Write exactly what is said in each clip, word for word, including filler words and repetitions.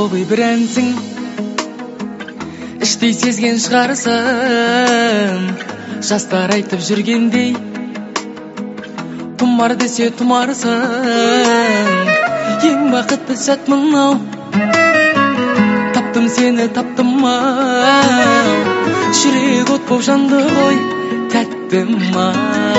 особый бір әнсің, іштей сезген шығарсың. Жастар айтып жүргендей, тұмар десе тұмарсың. Ең бақытты сәт мынау, таптым сені таптым-ау. Жүрек от боп жанды ғой, тәттім-ау.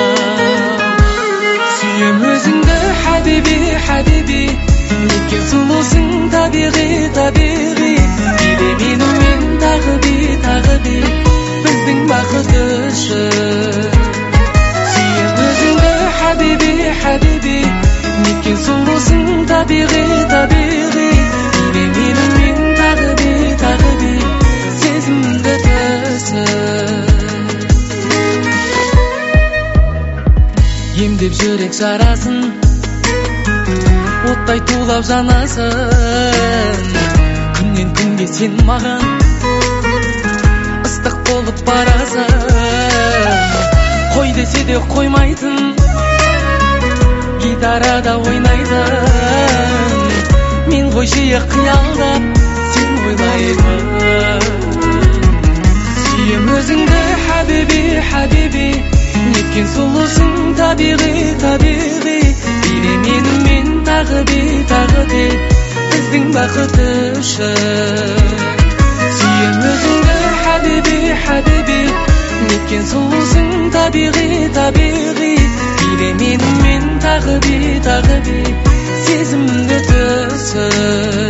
Сүйем өзіңді хабиби, хабиби, неткен сұлусың табиғи, табиғи. Биле менімен тағы би, тағы би, біздің бақыт үшін. Сүйем өзіңді хабиби, хабиби, неткен сұлусың табиғи, табиғи. Биле менімен тағы би, тағы би, сезімді түсін. Емдеп жүрек жарасын, оттай тулап жанасың. Күннен күнге сен маған ыстық болып барасың. Қой десе де қоймайтын, гитарада ойнайтын. Мен ғой жиі қиялдап, сен ойлайтын. Сүйем өзіңді хабиби, хабиби, неткен сұлусың табиғи, табиғи. Биле менімен тағы би, тағы би, біздің бақыт үшін. Сүйем өзіңді хабиби, хабиби, неткен сұлусың табиғи, табиғи. Биле менімен тағы би, тағы би, сезімді түсін.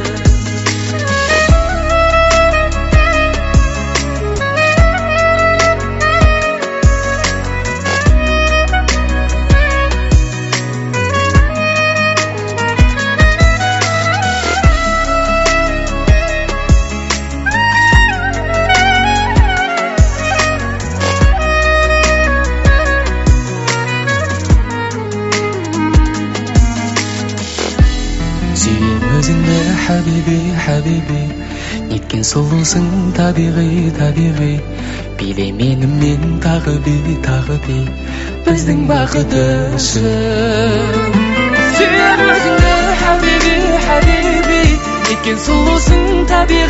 Өзіңді хабиби, хабиби, неткен сұлусың табиғи, табиғи. Биле менімен тағы би, тағы би, біздің бақыт үшін. Сүйем өзіңді хабиби, хабиби, неткен сұлусың табиғи.